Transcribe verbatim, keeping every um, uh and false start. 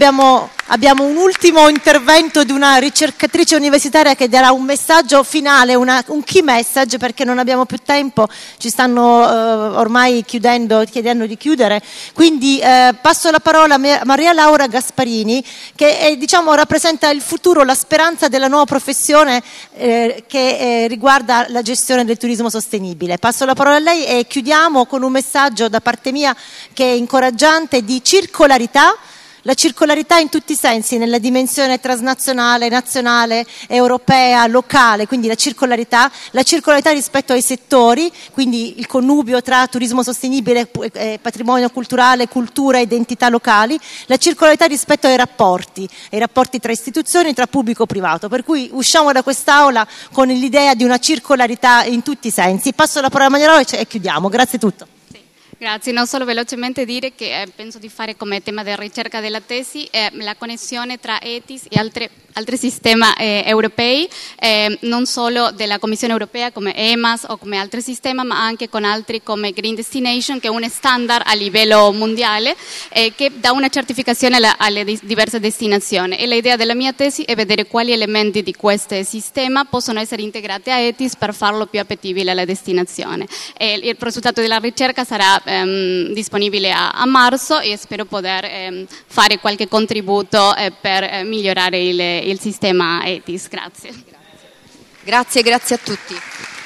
abbiamo, abbiamo un ultimo intervento di una ricercatrice universitaria che darà un messaggio finale, una, un key message, perché non abbiamo più tempo, ci stanno eh, ormai chiudendo, chiedendo di chiudere. Quindi eh, passo la parola a Maria Laura Gasparini, che è, diciamo, rappresenta il futuro, la speranza della nuova professione eh, che eh, riguarda la gestione del turismo sostenibile. Passo la parola a lei e chiudiamo con un messaggio da parte mia che è incoraggiante, di circolarità. La circolarità in tutti i sensi, nella dimensione transnazionale, nazionale, europea, locale, quindi la circolarità, la circolarità rispetto ai settori, quindi il connubio tra turismo sostenibile, patrimonio culturale, cultura e identità locali, la circolarità rispetto ai rapporti, ai rapporti tra istituzioni, tra pubblico e privato, per cui usciamo da quest'aula con l'idea di una circolarità in tutti i sensi. Passo la parola a Maria Laura e chiudiamo, grazie a tutto. Grazie, non solo velocemente dire che eh, penso di fare come tema di ricerca della tesi eh, la connessione tra E T I S e altre, altri sistemi eh, europei, eh, non solo della Commissione europea come E M A S o come altri sistemi, ma anche con altri come Green Destination, che è un standard a livello mondiale eh, che dà una certificazione alle, alle diverse destinazioni. E l'idea della mia tesi è vedere quali elementi di questo sistema possono essere integrati a E T I S per farlo più appetibile alla destinazione. E il risultato della ricerca sarà Ehm, disponibile a, a marzo e spero poter ehm, fare qualche contributo eh, per eh, migliorare il, il sistema E T I S. Grazie. Grazie, grazie a tutti.